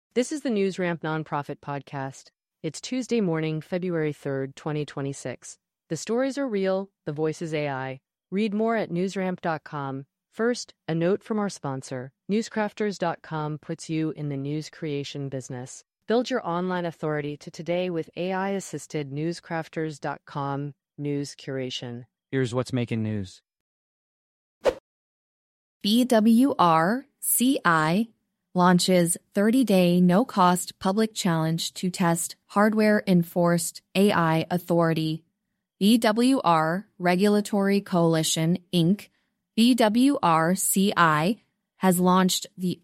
This is the NewsRamp Nonprofit Podcast. It's Tuesday morning, February 3rd, 2026. The stories are real, the voice is AI. Read more at newsramp.com. First, a note from our sponsor. Newscrafters.com puts you in the news creation business. Build your online authority to today with AI-assisted newscrafters.com news curation. Here's what's making news. BWRCI launches 30-day no-cost public challenge to test hardware-enforced AI authority. BWR Regulatory Coalition, Inc., BWRCI, has launched the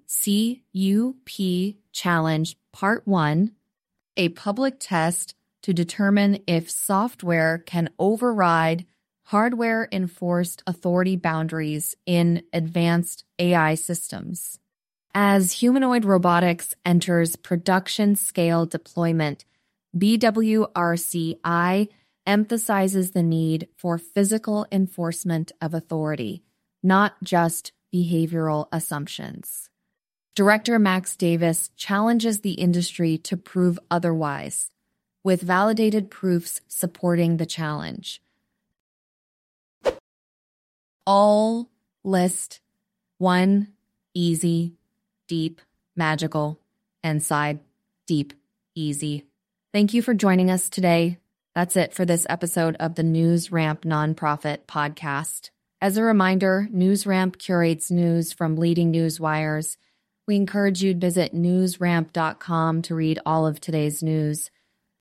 OCUP Challenge Part 1, a public test to determine if software can override hardware-enforced authority boundaries in advanced AI systems. As humanoid robotics enters production-scale deployment, BWRCI emphasizes the need for physical enforcement of authority, not just behavioral assumptions. Director Max Davis challenges the industry to prove otherwise, with validated proofs supporting the challenge. All list 1, easy, deep, magical, and side, deep, easy. Thank you for joining us today. That's it for this episode of the NewsRamp Nonprofit Podcast. As a reminder, NewsRamp curates news from leading news wires. We encourage you to visit newsramp.com to read all of today's news.